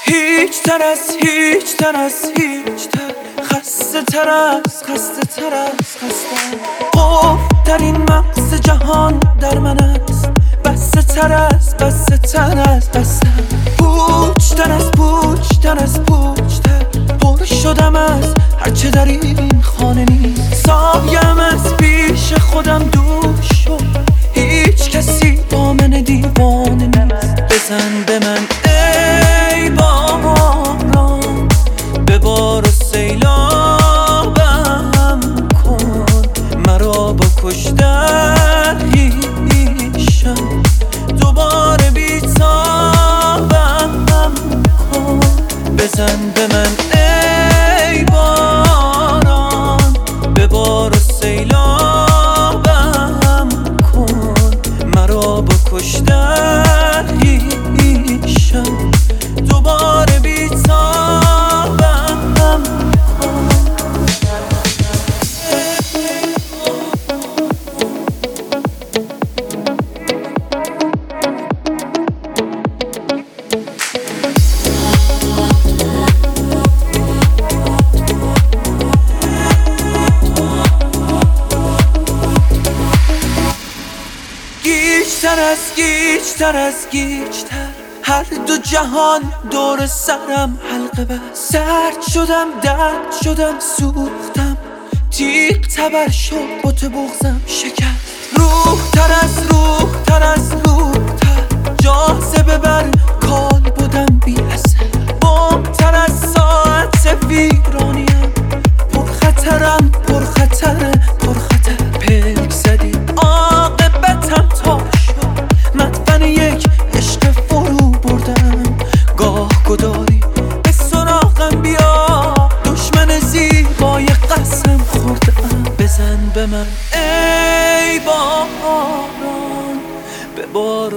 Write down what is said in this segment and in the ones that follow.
هیچ تر از هیچ تر از هیچ تر، خسته تر از خسته تر از خسته. قفل در این مغز جهان در من است، بسته تر از بسته تر از بسته. پوچ تر از پوچ تر از پوچ تر، پر شدم از هرچه در این خانه نیست. سایم از پیش خودم دور شد، هیچ کسی با من دیوانه نیست. بزن به من ای باران، ببار و سیلابم کن، مرا با کشتن هیشم دوباره بیتابم کن. بزن به من ای باران، ببار و سیلابم کن، مرا با کشتن هیشم دوباره بیتابم کن. گیج‌تر از گیج‌تر از گیج‌تر، هر دو جهان دور سرم حلقه بست. سرد شدم درد شدم سوختم، تیغ تبر شد بت بغضم شکست. روح تر از روح تر از روح تر، جاذبه بر کال بودم بی اثر. بم تر از ساعت ویرانیم، پرخطرم پرخطر پرخطر. پلک زدی عاقبتم تا شد، مدفن یک عشق فرو بردم. گاه گداری به سراغم بیا، دشمن زیبای قسم خوردم. بزن به من ای باران، ببار و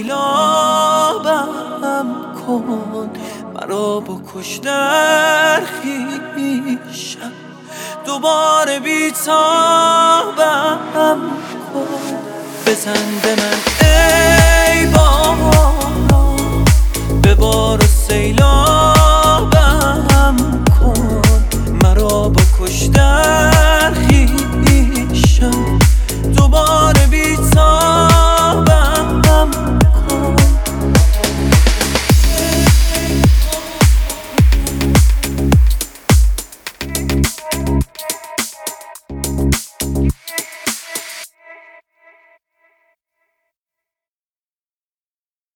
سیلابم کن، مرا با کشتن خویشم دوباره بیتابم کن. بزن به من